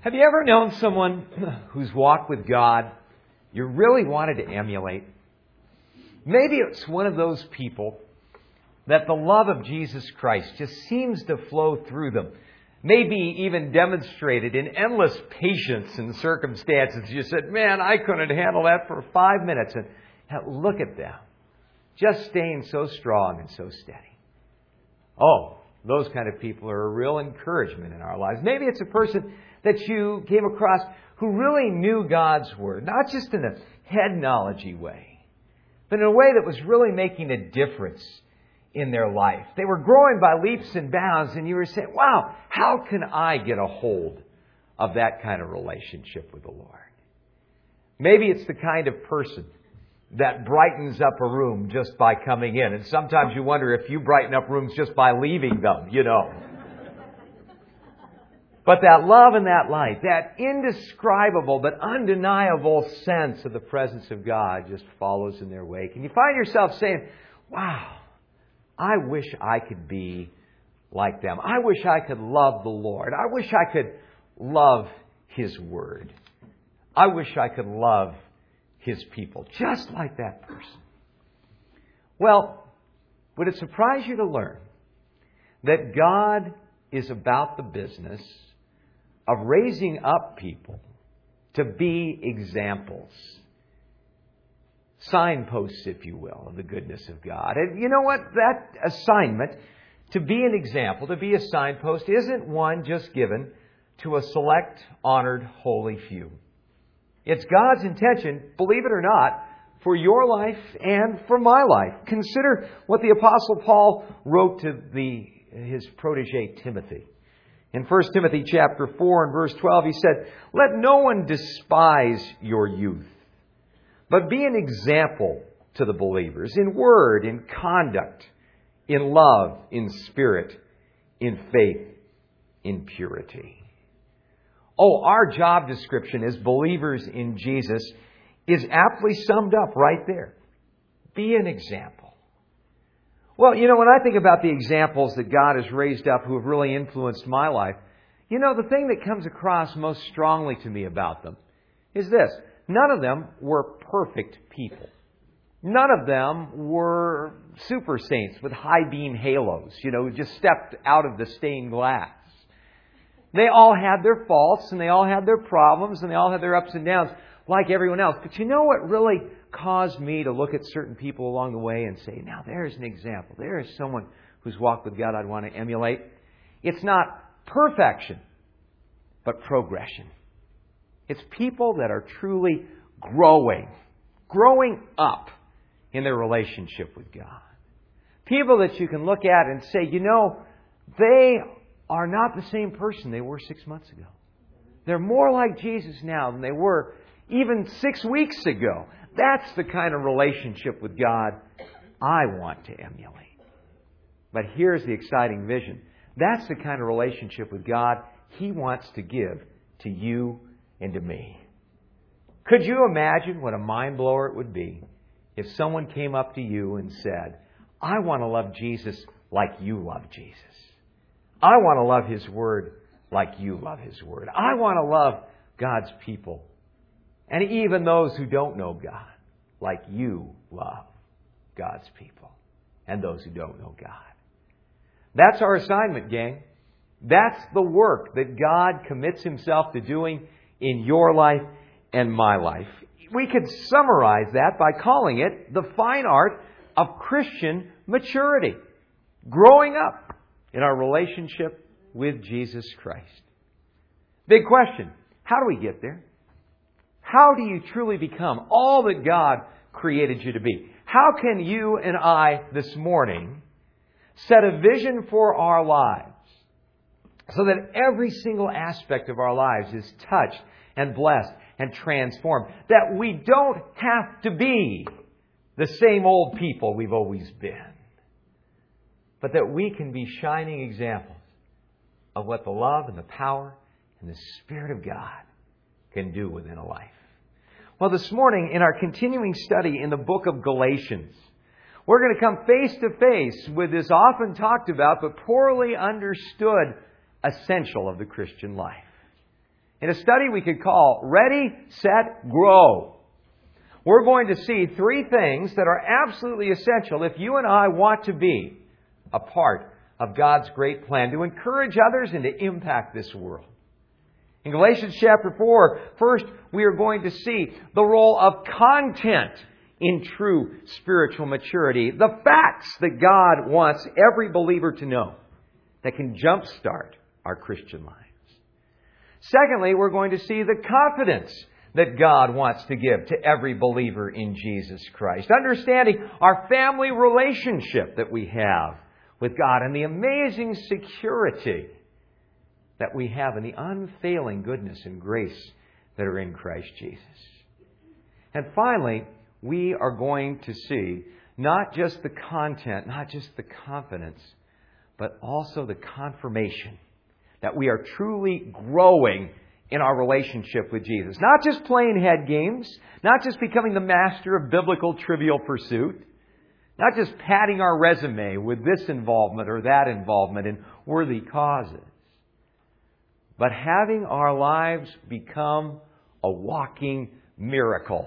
Have you ever known someone who's walked with God you really wanted to emulate? Maybe it's one of those people that the love of Jesus Christ just seems to flow through them. Maybe even demonstrated in endless patience in circumstances. You said, man, I couldn't handle that for 5 minutes. And look at them. Just staying so strong and so steady. Oh, those kind of people are a real encouragement in our lives. Maybe it's a person that you came across who really knew God's Word, not just in a head knowledge-y way, but in a way that was really making a difference in their life. They were growing by leaps and bounds, and you were saying, wow, how can I get a hold of that kind of relationship with the Lord? Maybe it's the kind of person that brightens up a room just by coming in. And sometimes you wonder if you brighten up rooms just by leaving them, But that love and that light, that indescribable but undeniable sense of the presence of God just follows in their wake. And you find yourself saying, wow, I wish I could be like them. I wish I could love the Lord. I wish I could love His Word. I wish I could love His people, just like that person. Well, would it surprise you to learn that God is about the business of raising up people to be examples, signposts, if you will, of the goodness of God? And you know what? That assignment to be an example, to be a signpost, isn't one just given to a select, honored, holy few. It's God's intention, believe it or not, for your life and for my life. Consider what the Apostle Paul wrote to his protege Timothy. In 1 Timothy chapter 4 and verse 12, he said, "Let no one despise your youth, but be an example to the believers in word, in conduct, in love, in spirit, in faith, in purity." Oh, our job description as believers in Jesus is aptly summed up right there. Be an example. Well, when I think about the examples that God has raised up who have really influenced my life, the thing that comes across most strongly to me about them is this. None of them were perfect people. None of them were super saints with high beam halos, who just stepped out of the stained glass. They all had their faults, and they all had their problems, and they all had their ups and downs, like everyone else. But you know what really caused me to look at certain people along the way and say, now there's an example. There is someone who's walked with God I'd want to emulate. It's not perfection, but progression. It's people that are truly growing up in their relationship with God. People that you can look at and say, they are not the same person they were 6 months ago. They're more like Jesus now than they were even 6 weeks ago. That's the kind of relationship with God I want to emulate. But here's the exciting vision. That's the kind of relationship with God He wants to give to you and to me. Could you imagine what a mind blower it would be if someone came up to you and said, I want to love Jesus like you love Jesus. I want to love His Word like you love His Word. I want to love God's people, and even those who don't know God, like you love God's people and those who don't know God. That's our assignment, gang. That's the work that God commits Himself to doing in your life and my life. We could summarize that by calling it the fine art of Christian maturity. Growing up in our relationship with Jesus Christ. Big question. How do we get there? How do you truly become all that God created you to be? How can you and I this morning set a vision for our lives so that every single aspect of our lives is touched and blessed and transformed? That we don't have to be the same old people we've always been, but that we can be shining examples of what the love and the power and the Spirit of God can do within a life. Well, this morning, in our continuing study in the book of Galatians, we're going to come face to face with this often talked about but poorly understood essential of the Christian life. in a study we could call Ready, Set, Grow. We're going to see three things that are absolutely essential if you and I want to be a part of God's great plan to encourage others and to impact this world. In Galatians chapter 4, first we are going to see the role of content in true spiritual maturity. The facts that God wants every believer to know that can jumpstart our Christian lives. Secondly, we're going to see the confidence that God wants to give to every believer in Jesus Christ. Understanding our family relationship that we have with God and the amazing security that we have in the unfailing goodness and grace that are in Christ Jesus. And finally, we are going to see not just the content, not just the confidence, but also the confirmation that we are truly growing in our relationship with Jesus. Not just playing head games, not just becoming the master of biblical trivial pursuit, not just padding our resume with this involvement or that involvement in worthy causes, but having our lives become a walking miracle.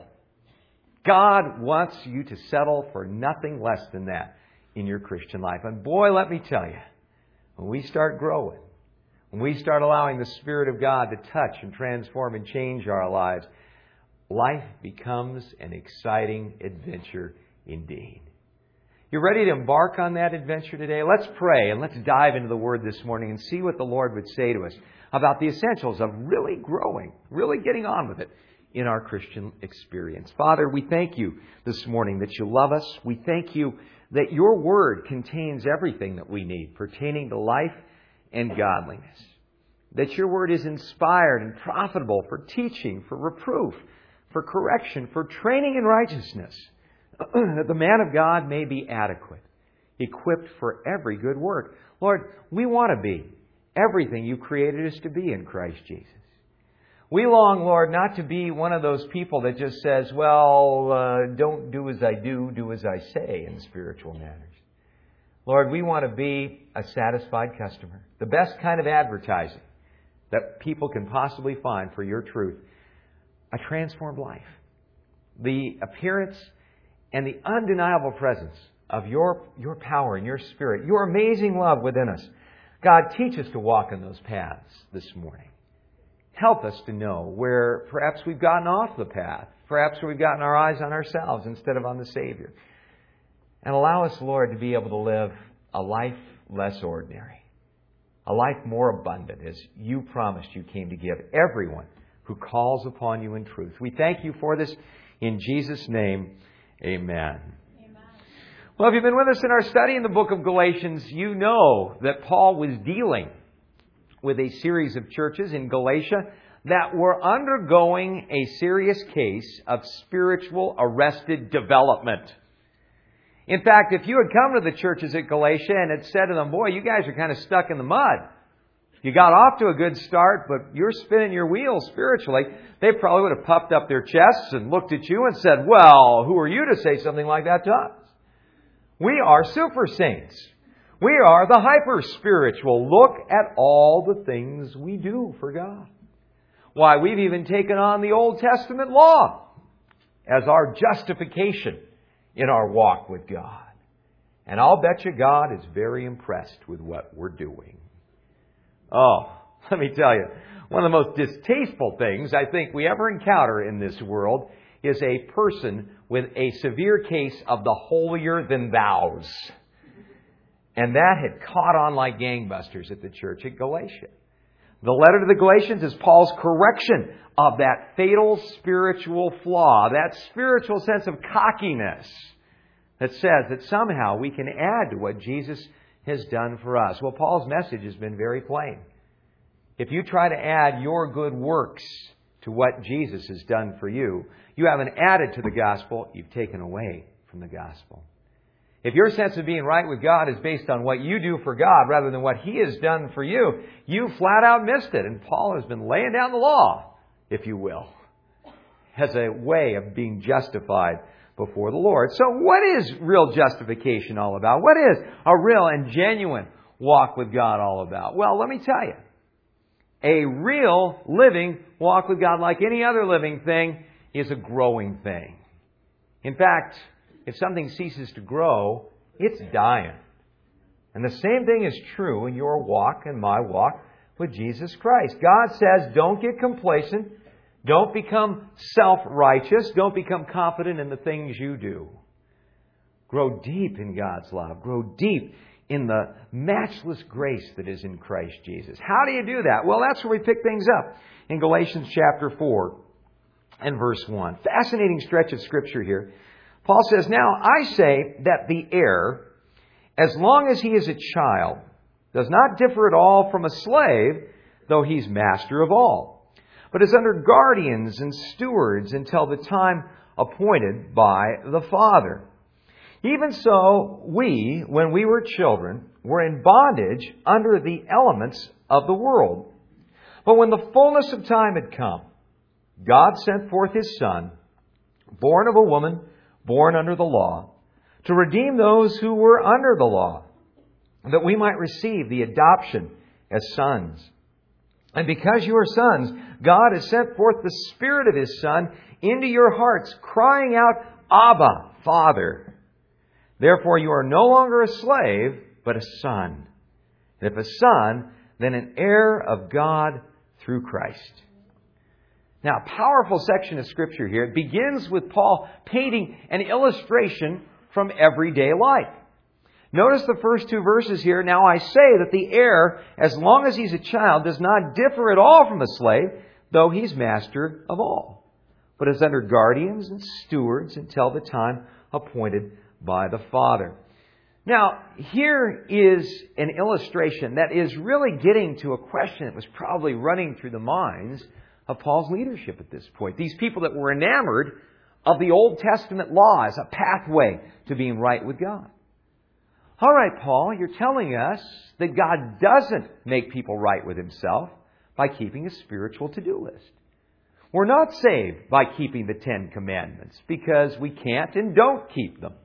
God wants you to settle for nothing less than that in your Christian life. And boy, let me tell you, when we start growing, when we start allowing the Spirit of God to touch and transform and change our lives, life becomes an exciting adventure indeed. You ready to embark on that adventure today? Let's pray and let's dive into the Word this morning and see what the Lord would say to us about the essentials of really growing, really getting on with it in our Christian experience. Father, we thank you this morning that you love us. We thank you that your Word contains everything that we need pertaining to life and godliness. That your Word is inspired and profitable for teaching, for reproof, for correction, for training in righteousness, that the man of God may be adequate, equipped for every good work. Lord, we want to be everything you created us to be in Christ Jesus. We long, Lord, not to be one of those people that just says, well, don't do as I do, do as I say in spiritual matters. Lord, we want to be a satisfied customer, the best kind of advertising that people can possibly find for your truth, a transformed life, the appearance and the undeniable presence of your power and your Spirit, your amazing love within us. God, teach us to walk in those paths this morning. Help us to know where perhaps we've gotten off the path, perhaps where we've gotten our eyes on ourselves instead of on the Savior. And allow us, Lord, to be able to live a life less ordinary, a life more abundant, as you promised you came to give everyone who calls upon you in truth. We thank you for this. In Jesus' name, amen. Well, if you've been with us in our study in the book of Galatians, you know that Paul was dealing with a series of churches in Galatia that were undergoing a serious case of spiritual arrested development. In fact, if you had come to the churches at Galatia and had said to them, boy, you guys are kind of stuck in the mud. You got off to a good start, but you're spinning your wheels spiritually, they probably would have puffed up their chests and looked at you and said, well, who are you to say something like that to us? We are super saints. We are the hyper-spiritual. Look at all the things we do for God. Why, we've even taken on the Old Testament law as our justification in our walk with God. And I'll bet you God is very impressed with what we're doing. Oh, let me tell you, one of the most distasteful things I think we ever encounter in this world is a person with a severe case of the holier-than-thous. And that had caught on like gangbusters at the church at Galatia. The letter to the Galatians is Paul's correction of that fatal spiritual flaw, that spiritual sense of cockiness that says that somehow we can add to what Jesus has done for us. Well, Paul's message has been very plain. If you try to add your good works to what Jesus has done for you, you haven't added to the gospel, you've taken away from the gospel. If your sense of being right with God is based on what you do for God rather than what He has done for you, you flat out missed it. And Paul has been laying down the law, if you will, as a way of being justified before the Lord. So what is real justification all about? What is a real and genuine walk with God all about? Well, let me tell you. A real living walk with God, like any other living thing, is a growing thing. In fact, if something ceases to grow, it's dying. And the same thing is true in your walk and my walk with Jesus Christ. God says, don't get complacent. Don't become self-righteous. Don't become confident in the things you do. Grow deep in God's love. Grow deep in the matchless grace that is in Christ Jesus. How do you do that? Well, that's where we pick things up in Galatians chapter 4 and verse 1. Fascinating stretch of Scripture here. Paul says, now I say that the heir, as long as he is a child, does not differ at all from a slave, though he's master of all, but is under guardians and stewards until the time appointed by the Father. Even so, we, when we were children, were in bondage under the elements of the world. But when the fullness of time had come, God sent forth His Son, born of a woman, born under the law, to redeem those who were under the law, that we might receive the adoption as sons. And because you are sons, God has sent forth the Spirit of His Son into your hearts, crying out, Abba, Father. Therefore you are no longer a slave, but a son. And if a son, then an heir of God through Christ. Now, a powerful section of Scripture here. It begins with Paul painting an illustration from everyday life. Notice the first two verses here. Now I say that the heir, as long as he's a child, does not differ at all from a slave, though he's master of all, but is under guardians and stewards until the time appointed by the Father. Now, here is an illustration that is really getting to a question that was probably running through the minds of Paul's leadership at this point. These people that were enamored of the Old Testament law as a pathway to being right with God. All right, Paul, you're telling us that God doesn't make people right with Himself by keeping a spiritual to-do list. We're not saved by keeping the Ten Commandments because we can't and don't keep them.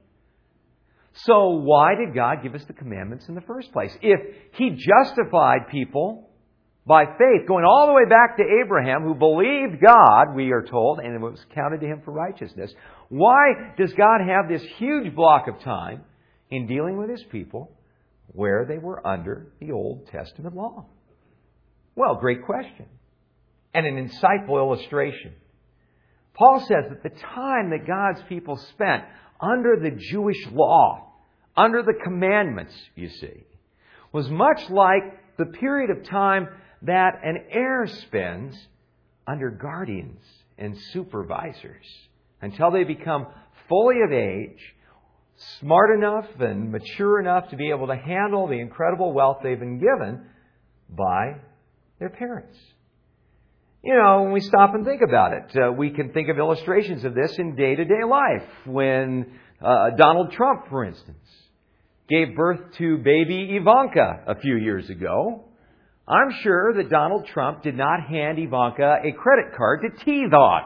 So why did God give us the commandments in the first place? If He justified people by faith, going all the way back to Abraham, who believed God, we are told, and it was counted to him for righteousness, why does God have this huge block of time in dealing with His people where they were under the Old Testament law? Well, great question. And an insightful illustration. Paul says that the time that God's people spent under the Jewish law, under the commandments, you see, was much like the period of time that an heir spends under guardians and supervisors until they become fully of age, smart enough and mature enough to be able to handle the incredible wealth they've been given by their parents. You know, when we stop and think about it, we can think of illustrations of this in day-to-day life. When Donald Trump, for instance, gave birth to baby Ivanka a few years ago, I'm sure that Donald Trump did not hand Ivanka a credit card to teethe on.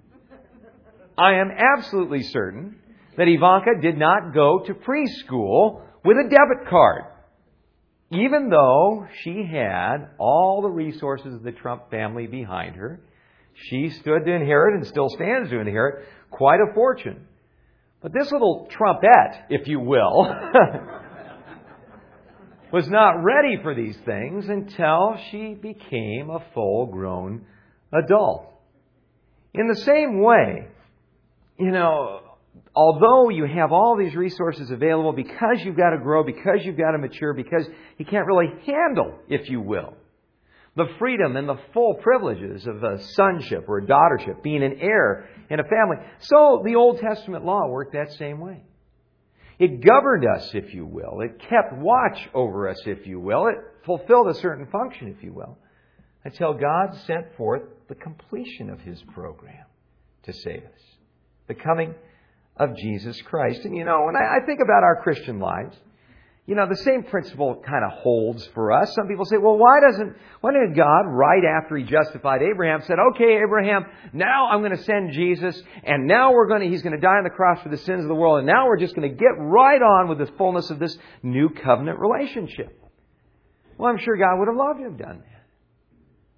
I am absolutely certain that Ivanka did not go to preschool with a debit card, even though she had all the resources of the Trump family behind her. She stood to inherit and still stands to inherit quite a fortune. But this little Trumpette, if you will, was not ready for these things until she became a full-grown adult. In the same way, you know, although you have all these resources available, because you've got to grow, because you've got to mature, because you can't really handle, if you will, the freedom and the full privileges of a sonship or a daughtership, being an heir in a family. So the Old Testament law worked that same way. It governed us, if you will. It kept watch over us, if you will. It fulfilled a certain function, if you will, until God sent forth the completion of His program to save us. The coming of Jesus Christ. And you know, when I think about our Christian lives, you know, the same principle kind of holds for us. Some people say, well, why didn't God, right after He justified Abraham, said, okay, Abraham, now I'm going to send Jesus, and now He's going to die on the cross for the sins of the world, and now we're just going to get right on with the fullness of this new covenant relationship. Well, I'm sure God would have loved to have done that.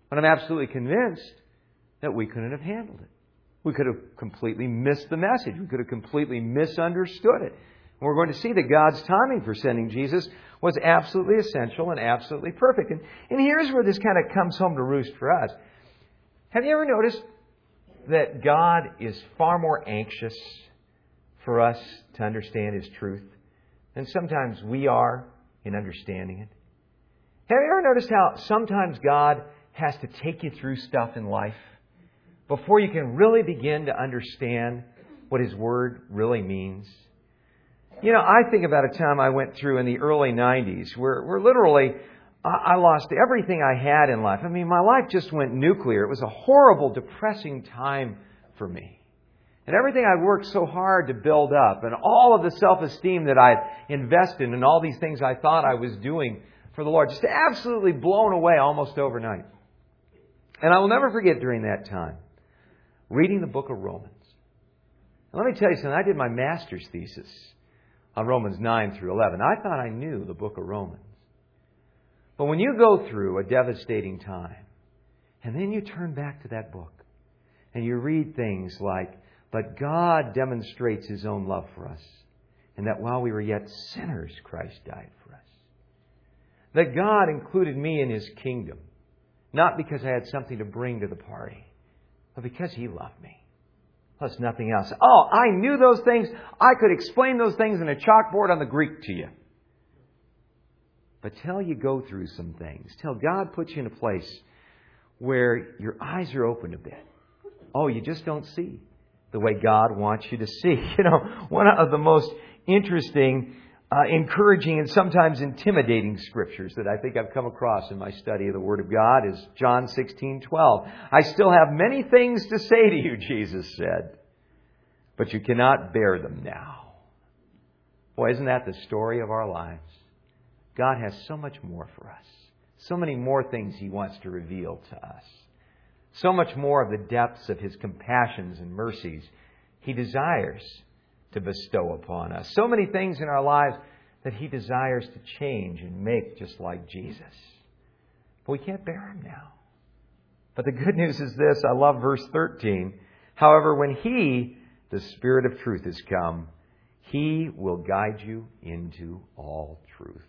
But I'm absolutely convinced that we couldn't have handled it. We could have completely missed the message. We could have completely misunderstood it. And we're going to see that God's timing for sending Jesus was absolutely essential and absolutely perfect. And here's where this kind of comes home to roost for us. Have you ever noticed that God is far more anxious for us to understand His truth than sometimes we are in understanding it? Have you ever noticed how sometimes God has to take you through stuff in life before you can really begin to understand what His Word really means? You know, I think about a time I went through in the early 90s where literally I lost everything I had in life. I mean, my life just went nuclear. It was a horrible, depressing time for me. And everything I worked so hard to build up and all of the self-esteem that I had invested in all these things I thought I was doing for the Lord, just absolutely blown away almost overnight. And I will never forget during that time reading the book of Romans. And let me tell you something. I did my master's thesis on Romans 9 through 11. I thought I knew the book of Romans. But when you go through a devastating time, and then you turn back to that book, and you read things like, "But God demonstrates His own love for us, and that while we were yet sinners, Christ died for us. That God included me in His kingdom, not because I had something to bring to the party, but because He loved me. Plus nothing else." Oh, I knew those things. I could explain those things in a chalkboard on the Greek to you. But till you go through some things, till God puts you in a place where your eyes are opened a bit. Oh, you just don't see the way God wants you to see. You know, one of the most interesting, encouraging, and sometimes intimidating scriptures that I think I've come across in my study of the Word of God is John 16:12. "I still have many things to say to you," Jesus said, "but you cannot bear them now." Boy, isn't that the story of our lives? God has so much more for us. So many more things He wants to reveal to us. So much more of the depths of His compassions and mercies He desires to bestow upon us. So many things in our lives that He desires to change and make just like Jesus. But we can't bear them now. But the good news is this. I love verse 13. "However, when He, the Spirit of truth, is come, He will guide you into all truth."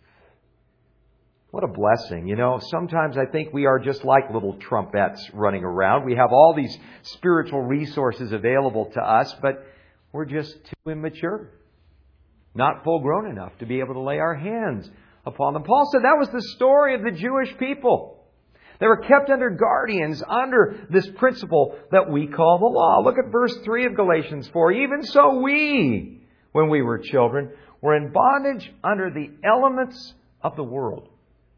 What a blessing. You know, sometimes I think we are just like little trumpets running around. We have all these spiritual resources available to us, but we're just too immature. Not full grown enough to be able to lay our hands upon them. Paul said that was the story of the Jewish people. They were kept under guardians, under this principle that we call the law. Look at verse 3 of Galatians 4. "Even so we, when we were children, were in bondage under the elements of the world."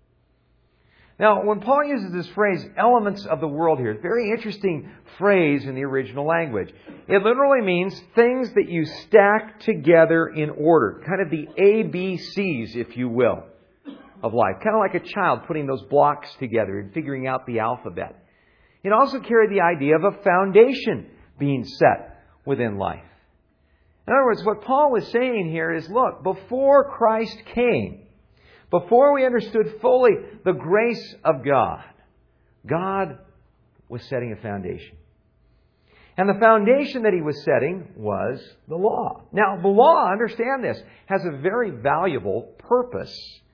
Now, when Paul uses this phrase, "elements of the world" here, it's a very interesting phrase in the original language. It literally means things that you stack together in order. Kind of the ABCs, if you will, of life. Kind of like a child putting those blocks together and figuring out the alphabet. It also carried the idea of a foundation being set within life. In other words, what Paul was saying here is, look, before Christ came, before we understood fully the grace of God, God was setting a foundation. And the foundation that He was setting was the law. Now, the law, understand this, has a very valuable purpose.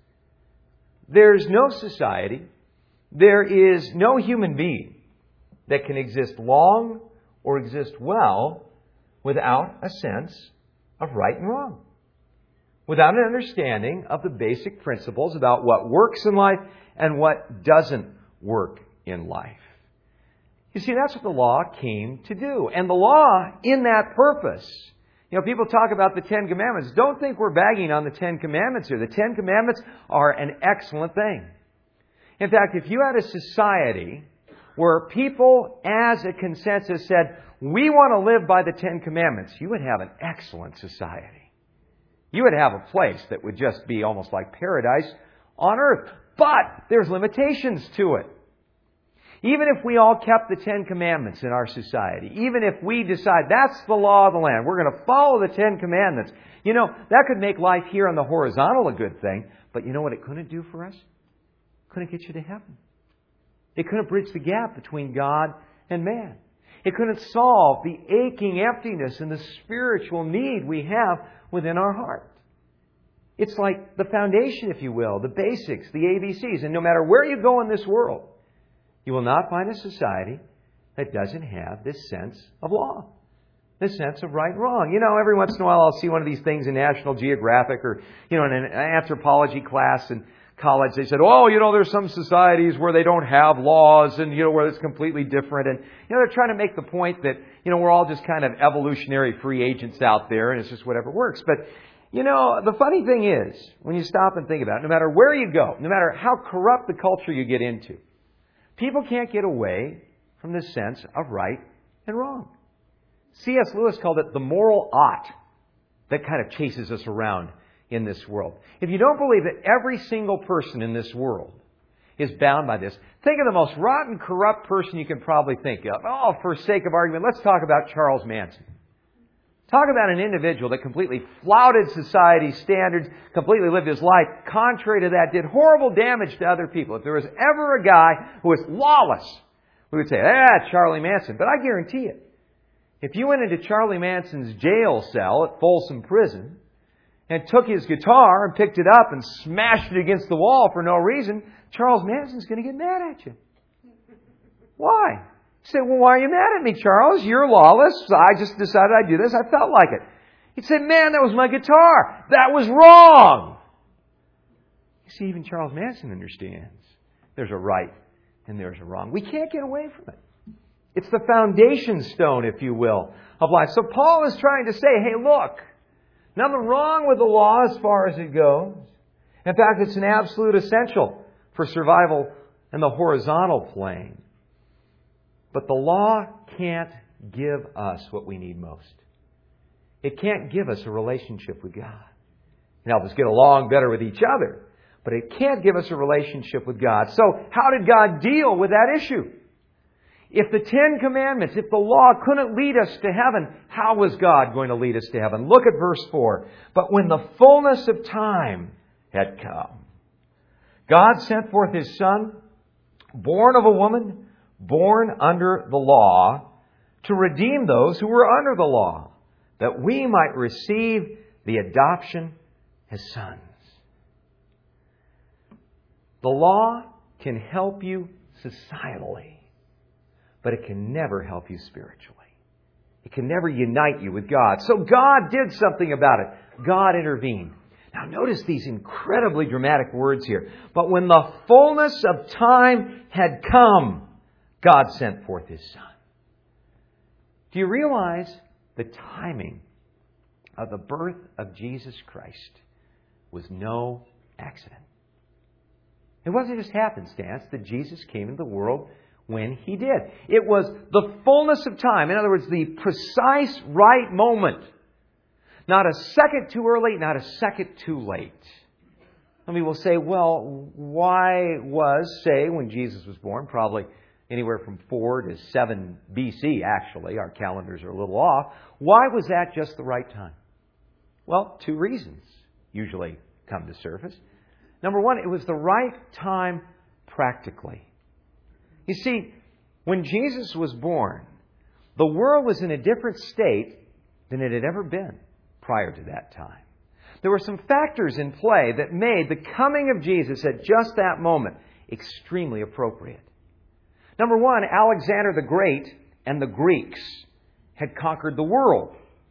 There's no society, there is no human being that can exist long or exist well without a sense of right and wrong. Without an understanding of the basic principles about what works in life and what doesn't work in life. You see, that's what the law came to do. And the law, in that purpose, you know, people talk about the Ten Commandments. Don't think we're bagging on the Ten Commandments here. The Ten Commandments are an excellent thing. In fact, if you had a society where people, as a consensus, said, "We want to live by the Ten Commandments," you would have an excellent society. You would have a place that would just be almost like paradise on earth. But there's limitations to it. Even if we all kept the Ten Commandments in our society, even if we decide that's the law of the land, we're going to follow the Ten Commandments, you know, that could make life here on the horizontal a good thing. But you know what it couldn't do for us? Couldn't get you to heaven. It couldn't bridge the gap between God and man. It couldn't solve the aching emptiness and the spiritual need we have within our heart. It's like the foundation, if you will, the basics, the ABCs. And no matter where you go in this world, you will not find a society that doesn't have this sense of law, this sense of right and wrong. You know, every once in a while I'll see one of these things in National Geographic or, in an anthropology class in college. They said, there's some societies where they don't have laws and, where it's completely different. And, they're trying to make the point that, we're all just kind of evolutionary free agents out there and it's just whatever works. But, the funny thing is, when you stop and think about it, no matter where you go, no matter how corrupt the culture you get into, people can't get away from this sense of right and wrong. C.S. Lewis called it the moral ought that kind of chases us around in this world. If you don't believe that every single person in this world is bound by this, think of the most rotten, corrupt person you can probably think of. For sake of argument, let's talk about Charles Manson. Talk about an individual that completely flouted society's standards, completely lived his life contrary to that, did horrible damage to other people. If there was ever a guy who was lawless, we would say, Charlie Manson. But I guarantee you, if you went into Charlie Manson's jail cell at Folsom Prison and took his guitar and picked it up and smashed it against the wall for no reason, Charles Manson's going to get mad at you. Why? You say, why are you mad at me, Charles? You're lawless. I just decided I'd do this. I felt like it. He'd say, man, that was my guitar. That was wrong. You see, even Charles Manson understands there's a right and there's a wrong. We can't get away from it. It's the foundation stone, if you will, of life. So Paul is trying to say, hey, look, nothing wrong with the law as far as it goes. In fact, it's an absolute essential for survival in the horizontal plane. But the law can't give us what we need most. It can't give us a relationship with God. It can help us get along better with each other, but it can't give us a relationship with God. So how did God deal with that issue? If the Ten Commandments, if the law couldn't lead us to heaven, how was God going to lead us to heaven? Look at verse 4. But when the fullness of time had come, God sent forth His Son, born of a woman, born under the law, to redeem those who were under the law, that we might receive the adoption as sons. The law can help you societally, but it can never help you spiritually. It can never unite you with God. So God did something about it. God intervened. Now notice these incredibly dramatic words here. But when the fullness of time had come, God sent forth His Son. Do you realize the timing of the birth of Jesus Christ was no accident? It wasn't just happenstance that Jesus came into the world when He did. It was the fullness of time. In other words, the precise right moment. Not a second too early, not a second too late. Some people will say, well, why was, say, when Jesus was born, probably anywhere from 4 to 7 BC, actually. Our calendars are a little off. Why was that just the right time? Well, 2 reasons usually come to surface. Number one, it was the right time practically. You see, when Jesus was born, the world was in a different state than it had ever been prior to that time. There were some factors in play that made the coming of Jesus at just that moment extremely appropriate. Number one, Alexander the Great and the Greeks had conquered the world.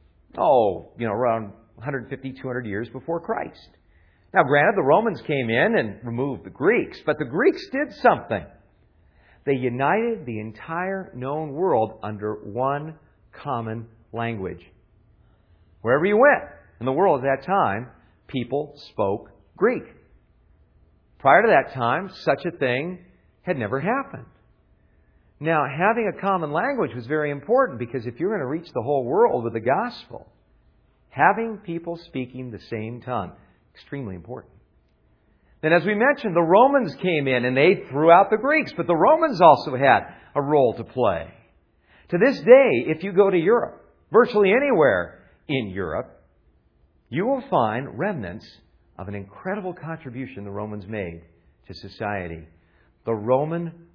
Around 150, 200 years before Christ. Now, granted, the Romans came in and removed the Greeks, but the Greeks did something. They united the entire known world under one common language. Wherever you went in the world at that time, people spoke Greek. Prior to that time, such a thing had never happened. Now, having a common language was very important because if you're going to reach the whole world with the gospel, having people speaking the same tongue, extremely important. Then, as we mentioned, the Romans came in and they threw out the Greeks, but the Romans also had a role to play. To this day, if you go to Europe, virtually anywhere in Europe, you will find remnants of an incredible contribution the Romans made to society. The Roman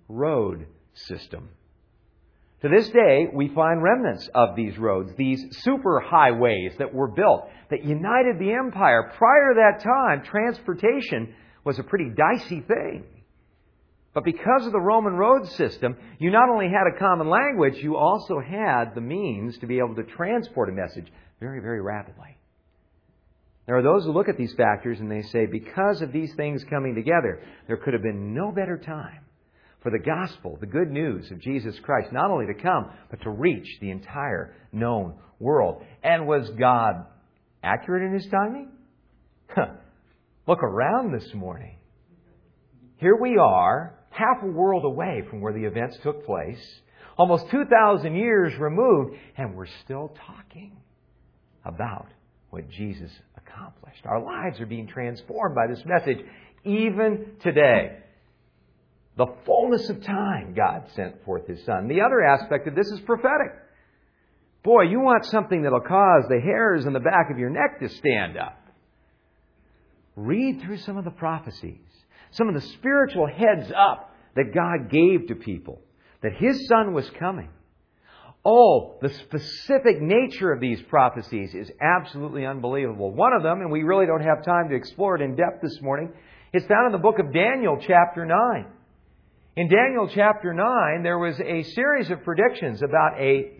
road system. To this day, we find remnants of these roads, these super highways that were built that united the empire. Prior to that time, transportation was a pretty dicey thing. But because of the Roman road system, you not only had a common language, you also had the means to be able to transport a message very, very rapidly. There are those who look at these factors and they say, because of these things coming together, there could have been no better time for the gospel, the good news of Jesus Christ, not only to come, but to reach the entire known world. And was God accurate in His timing? Look around this morning. Here we are, half a world away from where the events took place, almost 2,000 years removed, and we're still talking about what Jesus accomplished. Our lives are being transformed by this message even today. The fullness of time, God sent forth His Son. The other aspect of this is prophetic. Boy, you want something that'll cause the hairs on the back of your neck to stand up. Read through some of the prophecies, some of the spiritual heads up that God gave to people, that His Son was coming. Oh, the specific nature of these prophecies is absolutely unbelievable. One of them, and we really don't have time to explore it in depth this morning, is found in the book of Daniel, chapter 9. In Daniel chapter 9, there was a series of predictions about a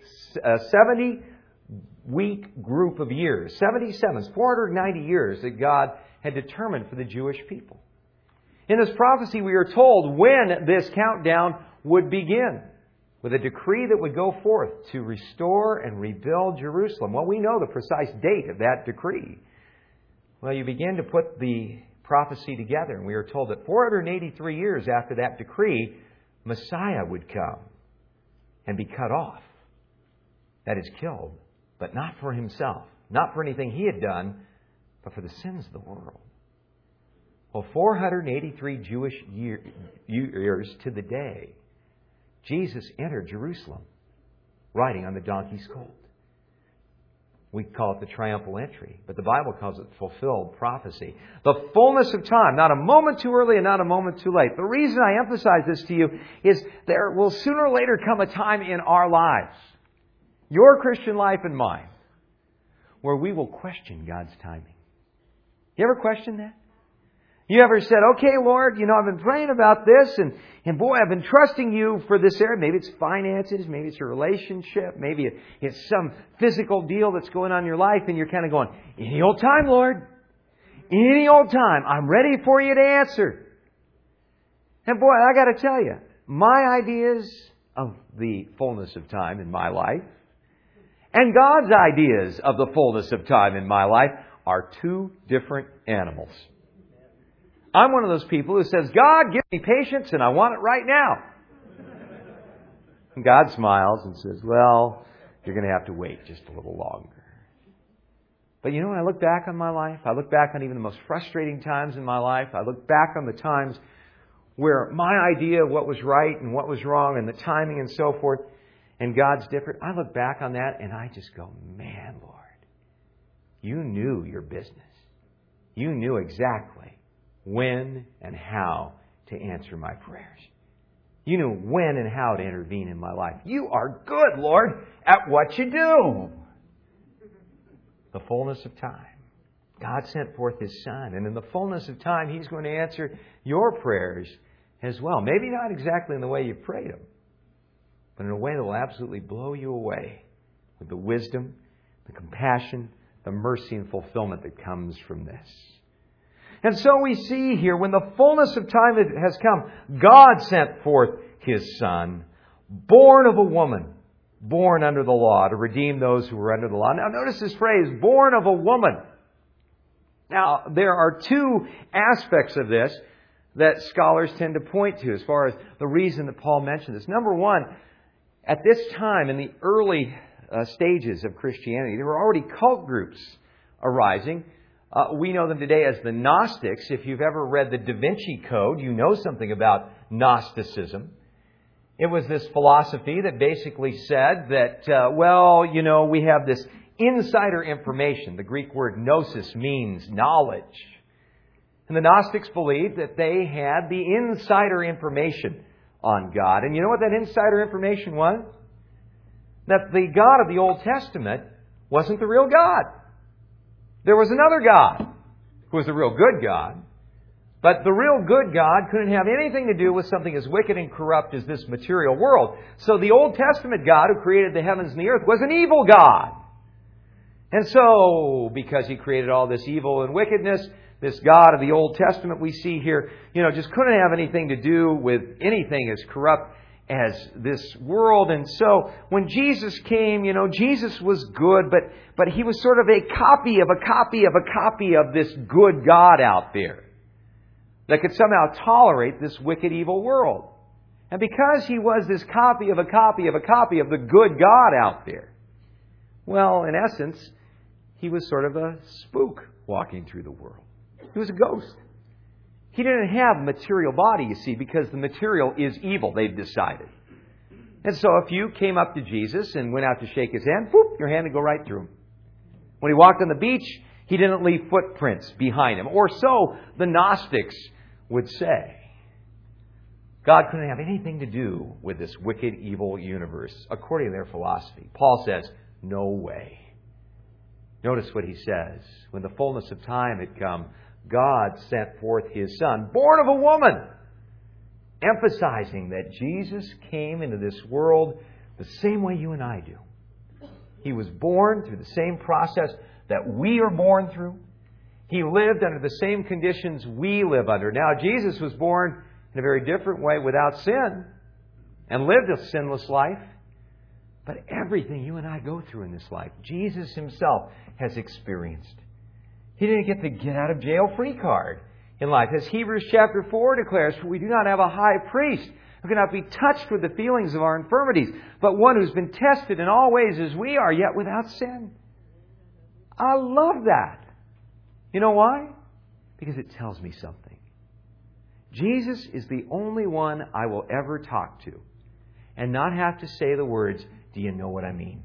70-week group of years, 77, 490 years that God had determined for the Jewish people. In this prophecy, we are told when this countdown would begin, with a decree that would go forth to restore and rebuild Jerusalem. Well, we know the precise date of that decree. Well, you begin to put the prophecy together, and we are told that 483 years after that decree, Messiah would come and be cut off. That is, killed, but not for Himself, not for anything He had done, but for the sins of the world. Well, 483 Jewish years to the day, Jesus entered Jerusalem riding on the donkey's colt. We call it the triumphal entry, but the Bible calls it fulfilled prophecy. The fullness of time, not a moment too early and not a moment too late. The reason I emphasize this to you is there will sooner or later come a time in our lives, your Christian life and mine, where we will question God's timing. You ever question that? You ever said, okay, Lord, I've been praying about this, and boy, I've been trusting You for this area. Maybe it's finances, maybe it's a relationship, maybe it's some physical deal that's going on in your life, and you're kind of going, any old time, Lord. Any old time. I'm ready for You to answer. And boy, I got to tell you, my ideas of the fullness of time in my life and God's ideas of the fullness of time in my life are two different animals. I'm one of those people who says, God, give me patience and I want it right now. And God smiles and says, well, you're going to have to wait just a little longer. But when I look back on my life, I look back on even the most frustrating times in my life. I look back on the times where my idea of what was right and what was wrong and the timing and so forth, and God's different. I look back on that and I just go, man, Lord, You knew Your business. You knew exactly when and how to answer my prayers. You knew when and how to intervene in my life. You are good, Lord, at what You do. The fullness of time. God sent forth His Son, and in the fullness of time, He's going to answer your prayers as well. Maybe not exactly in the way you prayed them, but in a way that will absolutely blow you away with the wisdom, the compassion, the mercy and fulfillment that comes from this. And so we see here, when the fullness of time has come, God sent forth His Son, born of a woman, born under the law, to redeem those who were under the law. Now notice this phrase, born of a woman. Now, there are two aspects of this that scholars tend to point to as far as the reason that Paul mentioned this. Number one, at this time, in the early stages of Christianity, there were already cult groups arising. We know them today as the Gnostics. If you've ever read the Da Vinci Code, you know something about Gnosticism. It was this philosophy that basically said that, we have this insider information. The Greek word gnosis means knowledge. And the Gnostics believed that they had the insider information on God. And you know what that insider information was? That the God of the Old Testament wasn't the real God. There was another God who was the real good God. But the real good God couldn't have anything to do with something as wicked and corrupt as this material world. So the Old Testament God who created the heavens and the earth was an evil God. And so, because He created all this evil and wickedness, this God of the Old Testament we see here, just couldn't have anything to do with anything as corrupt as this world. And so, when Jesus came, Jesus was good, but He was sort of a copy of a copy of a copy of this good God out there that could somehow tolerate this wicked, evil world. And because He was this copy of a copy of a copy of the good God out there, well, in essence, He was sort of a spook walking through the world. He was a ghost. He didn't have a material body, you see, because the material is evil, they've decided. And so if you came up to Jesus and went out to shake His hand, whoop, your hand would go right through him. When He walked on the beach, He didn't leave footprints behind Him. Or so the Gnostics would say. God couldn't have anything to do with this wicked, evil universe, according to their philosophy. Paul says, no way. Notice what he says. When the fullness of time had come, God sent forth His Son, born of a woman, emphasizing that Jesus came into this world the same way you and I do. He was born through the same process that we are born through. He lived under the same conditions we live under. Now, Jesus was born in a very different way without sin and lived a sinless life. But everything you and I go through in this life, Jesus Himself has experienced. He didn't get the get out of jail free card in life. As Hebrews chapter 4 declares, for we do not have a high priest who cannot be touched with the feelings of our infirmities, but one who's been tested in all ways as we are, yet without sin. I love that. You know why? Because it tells me something. Jesus is the only one I will ever talk to and not have to say the words, do you know what I mean?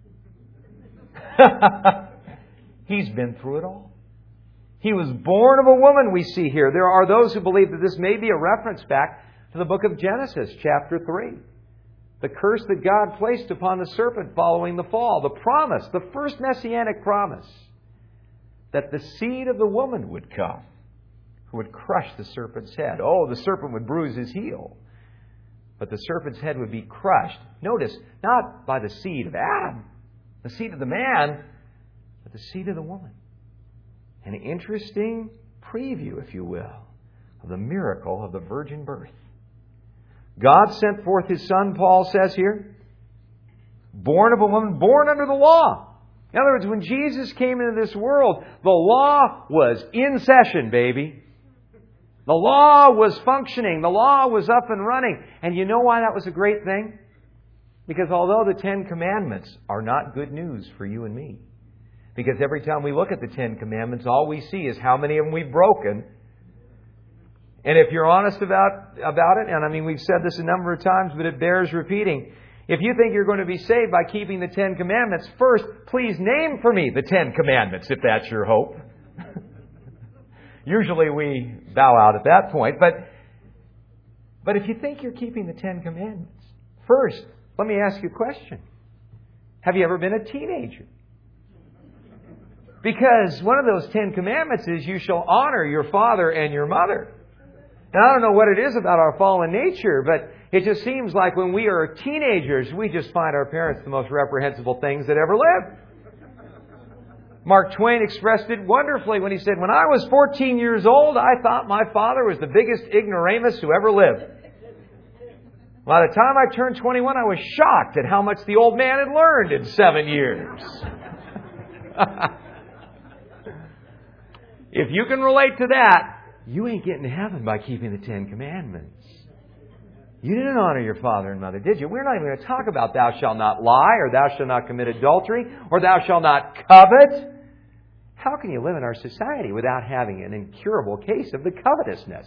He's been through it all. He was born of a woman, we see here. There are those who believe that this may be a reference back to the book of Genesis, chapter 3. The curse that God placed upon the serpent following the fall. The promise, the first messianic promise, that the seed of the woman would come, who would crush the serpent's head. Oh, the serpent would bruise his heel, but the serpent's head would be crushed. Notice, not by the seed of Adam, the seed of the man, but the seed of the woman. An interesting preview, if you will, of the miracle of the virgin birth. God sent forth His Son, Paul says here, born of a woman, born under the law. In other words, when Jesus came into this world, the law was in session, baby. The law was functioning. The law was up and running. And you know why that was a great thing? Because although the Ten Commandments are not good news for you and me, because every time we look at the Ten Commandments, all we see is how many of them we've broken. And if you're honest about it, and I mean, we've said this a number of times, but it bears repeating. If you think you're going to be saved by keeping the Ten Commandments, first, please name for me the Ten Commandments, if that's your hope. Usually we bow out at that point. But if you think you're keeping the Ten Commandments, first, let me ask you a question. Have you ever been a teenager? Because one of those Ten Commandments is you shall honor your father and your mother. Now, I don't know what it is about our fallen nature, but it just seems like when we are teenagers, we just find our parents the most reprehensible things that ever lived. Mark Twain expressed it wonderfully when he said, when I was 14 years old, I thought my father was the biggest ignoramus who ever lived. By the time I turned 21, I was shocked at how much the old man had learned in 7 years. If you can relate to that, you ain't getting to heaven by keeping the Ten Commandments. You didn't honor your father and mother, did you? We're not even going to talk about thou shalt not lie, or thou shalt not commit adultery, or thou shalt not covet. How can you live in our society without having an incurable case of the covetousness?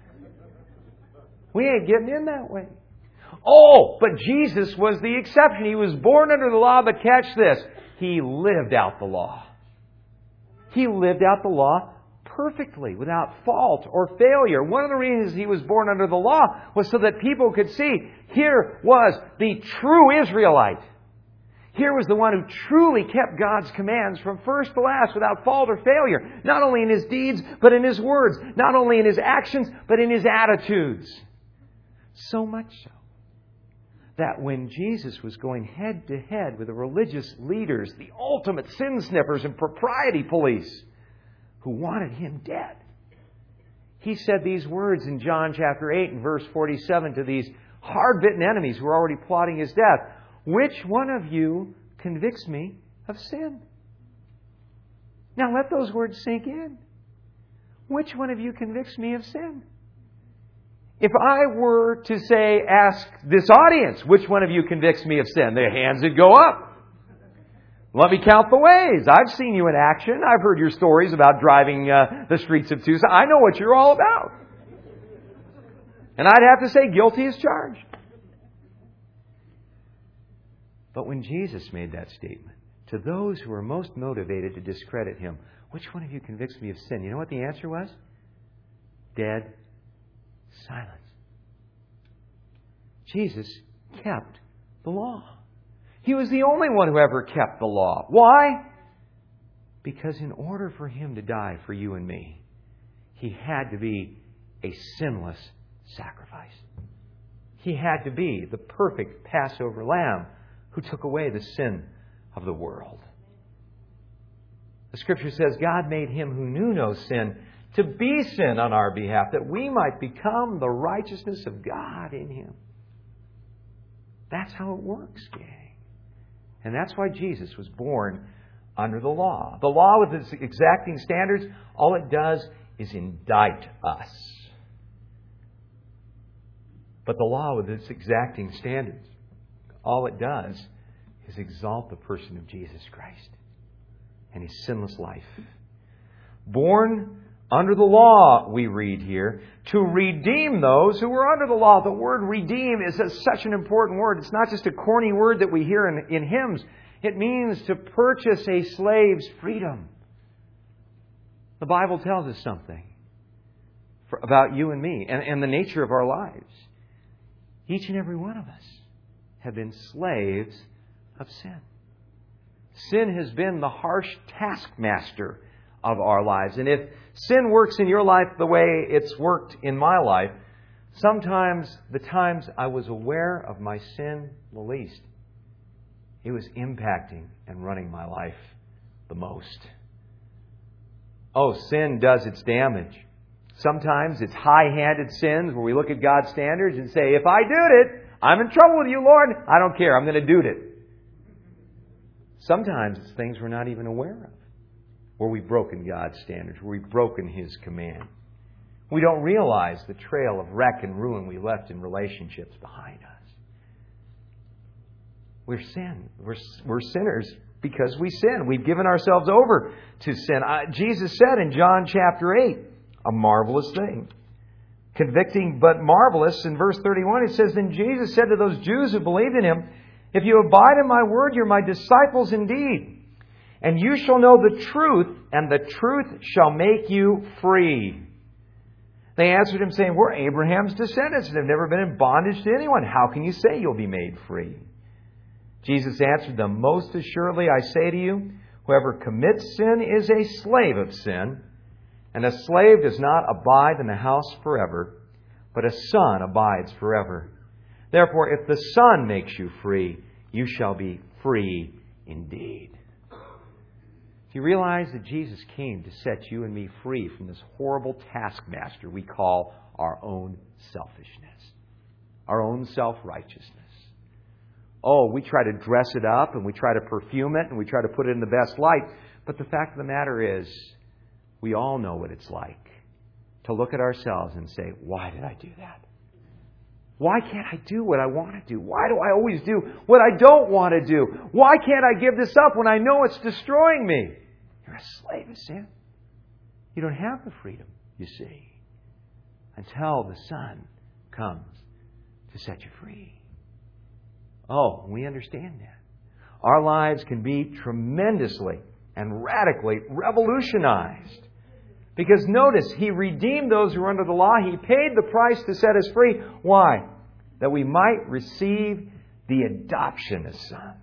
We ain't getting in that way. Oh, but Jesus was the exception. He was born under the law, but catch this. He lived out the law. He lived out the law perfectly, without fault or failure. One of the reasons He was born under the law was so that people could see here was the true Israelite. Here was the one who truly kept God's commands from first to last without fault or failure. Not only in His deeds, but in His words. Not only in His actions, but in His attitudes. So much so that when Jesus was going head to head with the religious leaders, the ultimate sin sniffers and propriety police, who wanted Him dead, He said these words in John chapter 8 and verse 47 to these hard-bitten enemies who were already plotting His death. Which one of you convicts me of sin? Now let those words sink in. Which one of you convicts me of sin? If I were to say, ask this audience, which one of you convicts me of sin? Their hands would go up. Let me count the ways. I've seen you in action. I've heard your stories about driving the streets of Tucson. I know what you're all about. And I'd have to say, guilty as charged. But when Jesus made that statement to those who were most motivated to discredit Him, which one of you convicts me of sin? You know what the answer was? Dead silence. Jesus kept the law. He was the only one who ever kept the law. Why? Because in order for Him to die for you and me, He had to be a sinless sacrifice. He had to be the perfect Passover lamb who took away the sin of the world. The Scripture says God made Him who knew no sin to be sin on our behalf, that we might become the righteousness of God in Him. That's how it works, gang. And that's why Jesus was born under the law. The law with its exacting standards, all it does is indict us. But the law with its exacting standards, all it does is exalt the person of Jesus Christ and His sinless life. Born under the law, we read here, to redeem those who were under the law. The word redeem is such an important word. It's not just a corny word that we hear in hymns. It means to purchase a slave's freedom. The Bible tells us something about you and me and the nature of our lives. Each and every one of us have been slaves of sin. Sin has been the harsh taskmaster of our lives. And if sin works in your life the way it's worked in my life, sometimes the times I was aware of my sin the least, it was impacting and running my life the most. Oh, sin does its damage. Sometimes it's high-handed sins where we look at God's standards and say, if I did it, I'm in trouble with you, Lord. I don't care. I'm going to do it. Sometimes it's things we're not even aware of, where we've broken God's standards, where we've broken His command. We don't realize the trail of wreck and ruin we left in relationships behind us. We're sinners because we sin. We've given ourselves over to sin. Jesus said in John chapter 8, a marvelous thing. Convicting but marvelous. In verse 31 it says, Then Jesus said to those Jews who believed in Him, If you abide in my word, you're my disciples indeed. And you shall know the truth, and the truth shall make you free. They answered Him, saying, We're Abraham's descendants and have never been in bondage to anyone. How can you say you'll be made free? Jesus answered them, Most assuredly I say to you, whoever commits sin is a slave of sin. And a slave does not abide in the house forever, but a son abides forever. Therefore, if the Son makes you free, you shall be free indeed. Do you realize that Jesus came to set you and me free from this horrible taskmaster we call our own selfishness, our own self-righteousness? Oh, we try to dress it up and we try to perfume it and we try to put it in the best light. But the fact of the matter is, we all know what it's like to look at ourselves and say, why did I do that? Why can't I do what I want to do? Why do I always do what I don't want to do? Why can't I give this up when I know it's destroying me? You're a slave of sin. You don't have the freedom, you see, until the Son comes to set you free. Oh, we understand that. Our lives can be tremendously and radically revolutionized Because notice, He redeemed those who were under the law. He paid the price to set us free. Why? That we might receive the adoption as sons.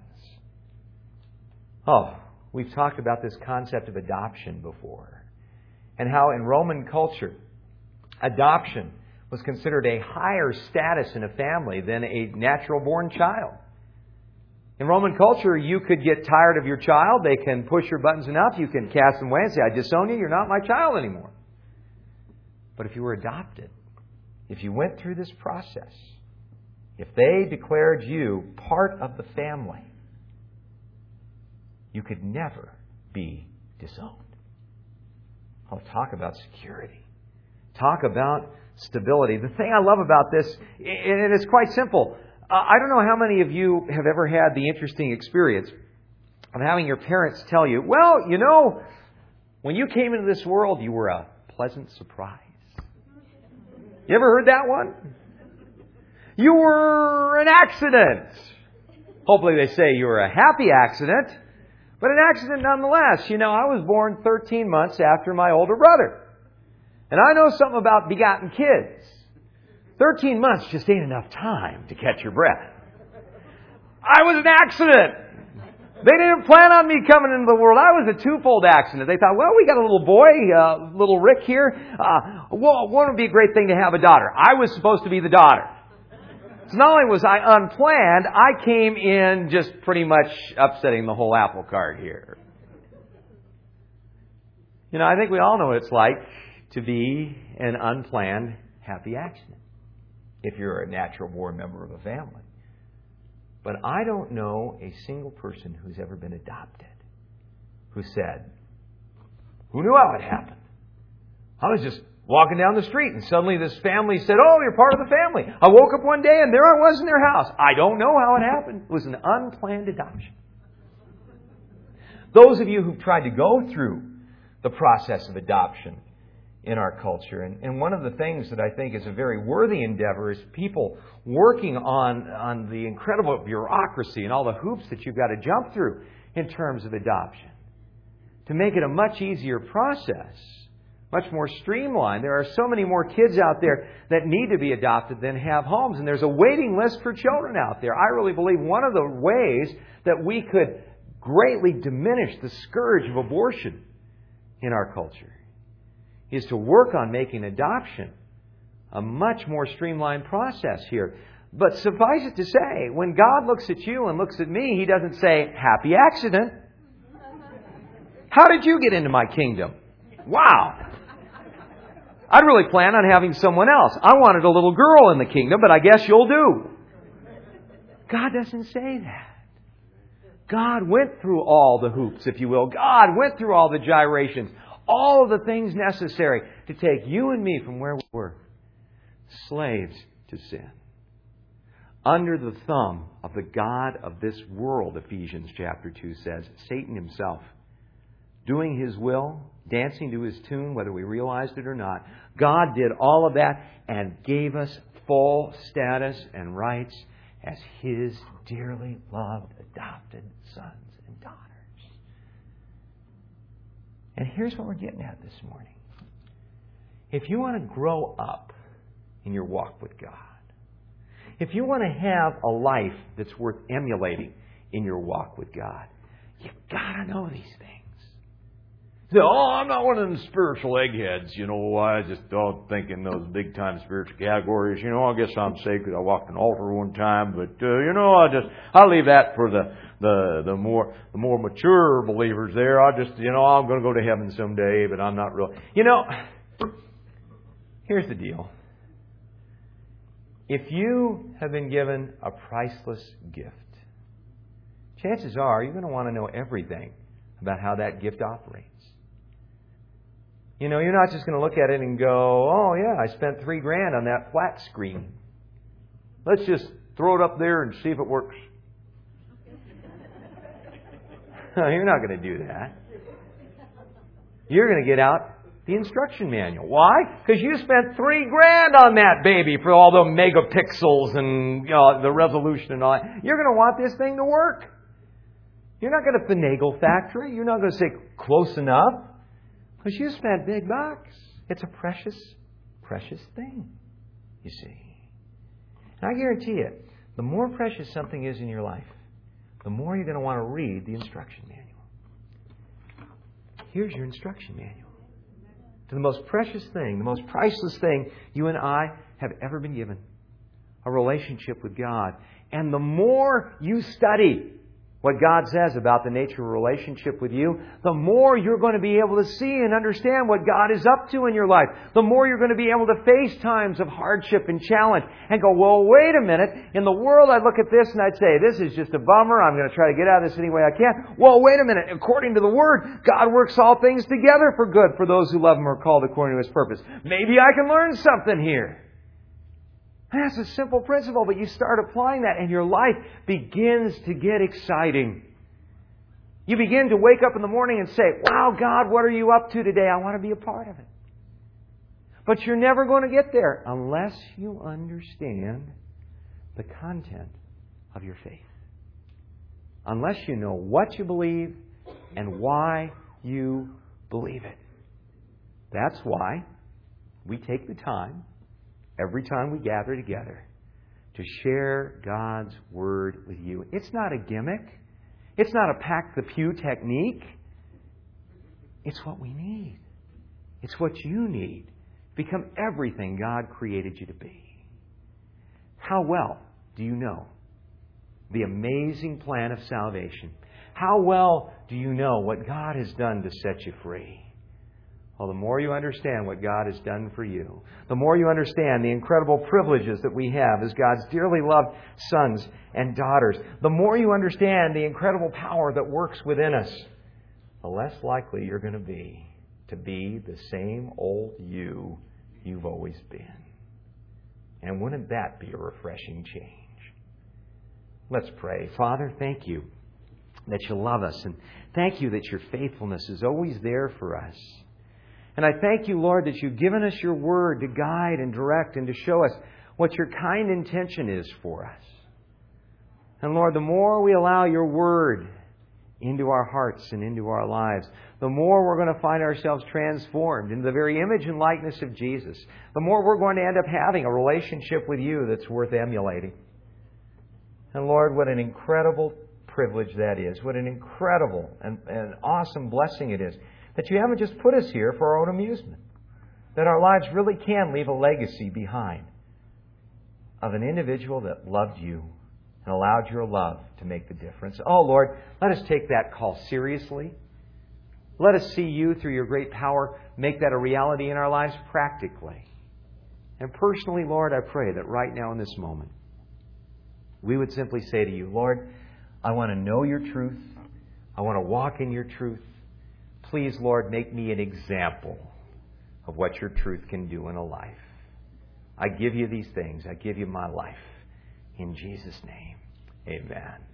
Oh, we've talked about this concept of adoption before. And how in Roman culture, adoption was considered a higher status in a family than a natural-born child. In Roman culture, you could get tired of your child. They can push your buttons enough. You can cast them away and say, I disown you. You're not my child anymore. But if you were adopted, if you went through this process, if they declared you part of the family, you could never be disowned. Oh, talk about security. Talk about stability. The thing I love about this, and it's quite simple. I don't know how many of you have ever had the interesting experience of having your parents tell you, well, you know, when you came into this world, you were a pleasant surprise. You ever heard that one? You were an accident. Hopefully they say you were a happy accident, but an accident nonetheless. You know, I was born 13 months after my older brother. And I know something about begotten kids. 13 months just ain't enough time to catch your breath. I was an accident. They didn't plan on me coming into the world. I was a twofold accident. They thought, well, we got a little boy, little Rick here. Well, wouldn't it be a great thing to have a daughter? I was supposed to be the daughter. So not only was I unplanned, I came in just pretty much upsetting the whole apple cart here. You know, I think we all know what it's like to be an unplanned happy accident if you're a natural-born member of a family. But I don't know a single person who's ever been adopted who said, who knew how it happened? I was just walking down the street and suddenly this family said, oh, you're part of the family. I woke up one day and there I was in their house. I don't know how it happened. It was an unplanned adoption. Those of you who've tried to go through the process of adoption in our culture. And one of the things that I think is a very worthy endeavor is people working on the incredible bureaucracy and all the hoops that you've got to jump through in terms of adoption. To make it a much easier process, much more streamlined. There are so many more kids out there that need to be adopted than have homes. And there's a waiting list for children out there. I really believe one of the ways that we could greatly diminish the scourge of abortion in our culture is to work on making adoption a much more streamlined process here. But suffice it to say, when God looks at you and looks at me, He doesn't say, happy accident. How did you get into my kingdom? Wow. I'd really plan on having someone else. I wanted a little girl in the kingdom, but I guess you'll do. God doesn't say that. God went through all the hoops, if you will. God went through all the gyrations. All of the things necessary to take you and me from where we were, slaves to sin, under the thumb of the God of this world, Ephesians chapter 2 says, Satan himself, doing his will, dancing to his tune, whether we realized it or not. God did all of that and gave us full status and rights as His dearly loved adopted sons and daughters. And here's what we're getting at this morning. If you want to grow up in your walk with God, if you want to have a life that's worth emulating in your walk with God, you've got to know these things. So, I'm not one of them spiritual eggheads. You know, I just don't think in those big-time spiritual categories. You know, I guess I'm saved because I walked an altar one time. But, you know, I'll leave that for the more mature believers there. I'm going to go to heaven someday, but I'm not real. You know, here's the deal. If you have been given a priceless gift, chances are you're going to want to know everything about how that gift operates. You know, you're not just going to look at it and go, oh yeah, I spent $3,000 on that flat screen. Let's just throw it up there and see if it works. You're not going to do that. You're going to get out the instruction manual. Why? Because you spent $3,000 on that baby for all the megapixels and the resolution and all that. You're going to want this thing to work. You're not going to finagle factory. You're not going to say close enough. Because you spent big bucks. It's a precious, precious thing, you see. And I guarantee you, the more precious something is in your life, the more you're going to want to read the instruction manual. Here's your instruction manual to the most precious thing, the most priceless thing you and I have ever been given. A relationship with God. And the more you study what God says about the nature of a relationship with you, the more you're going to be able to see and understand what God is up to in your life. The more you're going to be able to face times of hardship and challenge and go, well, wait a minute. In the world, I'd look at this and I'd say, this is just a bummer. I'm going to try to get out of this any way I can. Well, wait a minute. According to the Word, God works all things together for good for those who love Him or are called according to His purpose. Maybe I can learn something here. That's a simple principle, but you start applying that and your life begins to get exciting. You begin to wake up in the morning and say, wow, God, what are you up to today? I want to be a part of it. But you're never going to get there unless you understand the content of your faith. Unless you know what you believe and why you believe it. That's why we take the time every time we gather together to share God's Word with you. It's not a gimmick. It's not a pack the pew technique. It's what we need. It's what you need to become everything God created you to be. How well do you know the amazing plan of salvation? How well do you know what God has done to set you free? Well, the more you understand what God has done for you, the more you understand the incredible privileges that we have as God's dearly loved sons and daughters, the more you understand the incredible power that works within us, the less likely you're going to be the same old you've always been. And wouldn't that be a refreshing change? Let's pray. Father, thank you that you love us, and thank you that your faithfulness is always there for us. And I thank you, Lord, that you've given us your Word to guide and direct and to show us what your kind intention is for us. And Lord, the more we allow your Word into our hearts and into our lives, the more we're going to find ourselves transformed into the very image and likeness of Jesus. The more we're going to end up having a relationship with you that's worth emulating. And Lord, what an incredible privilege that is. What an incredible and awesome blessing it is that you haven't just put us here for our own amusement. That our lives really can leave a legacy behind of an individual that loved you and allowed your love to make the difference. Oh, Lord, let us take that call seriously. Let us see you through your great power make that a reality in our lives practically. And personally, Lord, I pray that right now in this moment, we would simply say to you, Lord, I want to know your truth. I want to walk in your truth. Please, Lord, make me an example of what your truth can do in a life. I give you these things. I give you my life. In Jesus' name, amen.